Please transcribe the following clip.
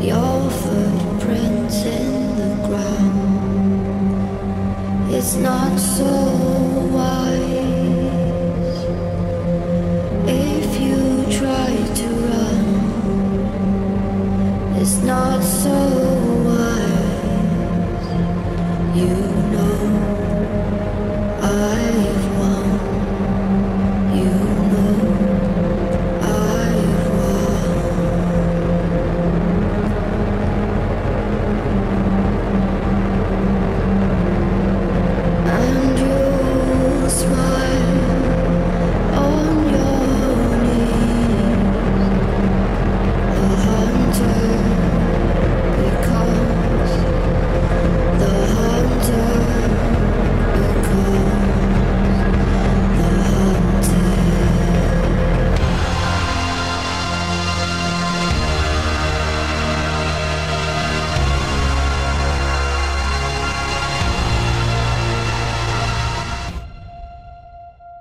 Your footprints in the ground. It's not so wise if you try to run. It's not so wise. You know